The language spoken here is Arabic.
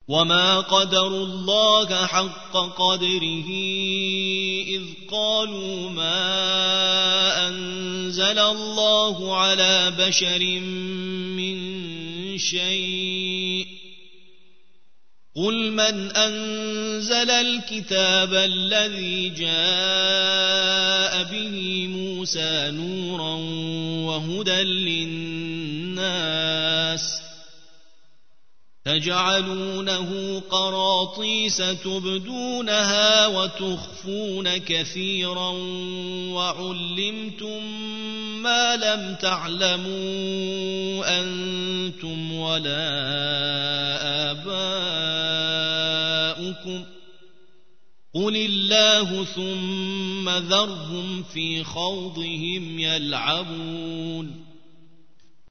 وما قدروا الله حق قدره إذ قالوا ما أنزل الله على بشر من شيء قل من أنزل الكتاب الذي جاء به موسى نورا وهدى للناس تجعلونه قراطيس تبدونها وتخفون كثيرا وعلمتم ما لم تعلموا أنتم ولا آباؤكم قل الله ثم ذرهم في خوضهم يلعبون